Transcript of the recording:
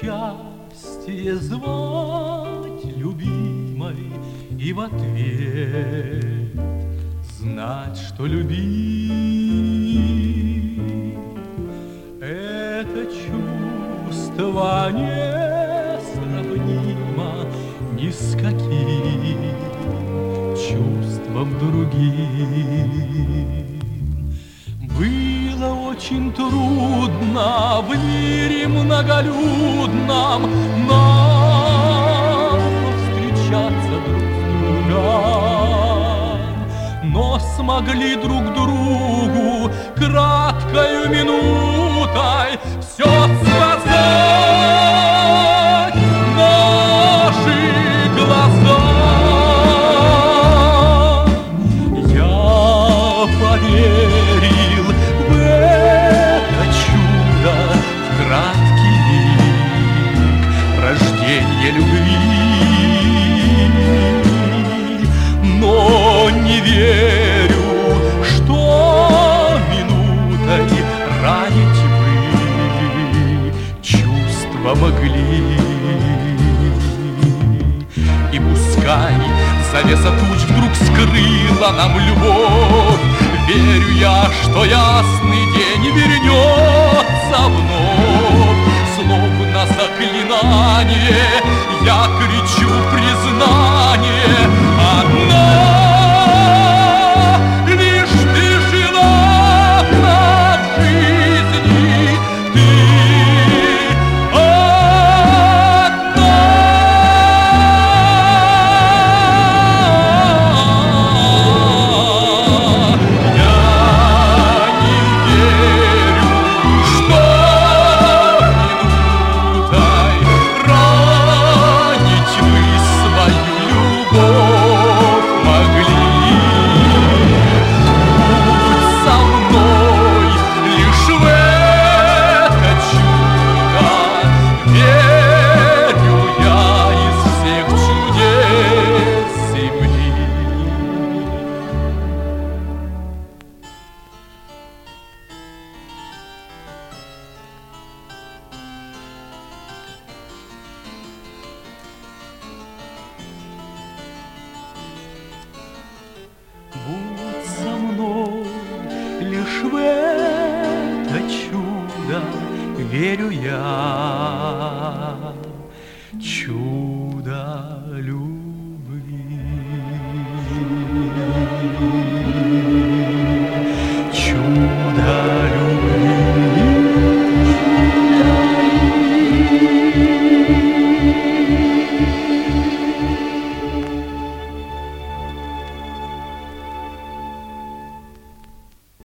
счастье звать любимой и в ответ знать, что любим. Это чувство несравнимо ни с каким чувством другим. Было очень трудно в мире многолюдном нам встречаться друг с другом, но смогли друг другу краткою минутой все сказать наши глаза. Я поверил в это чудо, в краткий миг рождения любви, но не верю, что минутой ранить вы чувства могли. И пускай завеса туч вдруг скрыла нам любовь, верю я, что ясный день вернется вновь. Словно заклинание я кричу признание. Одна лишь ты желанна в жизни, ты одна. Я не верю, что минутой ранить вы свою любовь могли. Будь со мной лишь в это чудо, верю я из всех чудес земли. Будь со мной лишь в это чудо, верю я, чудо.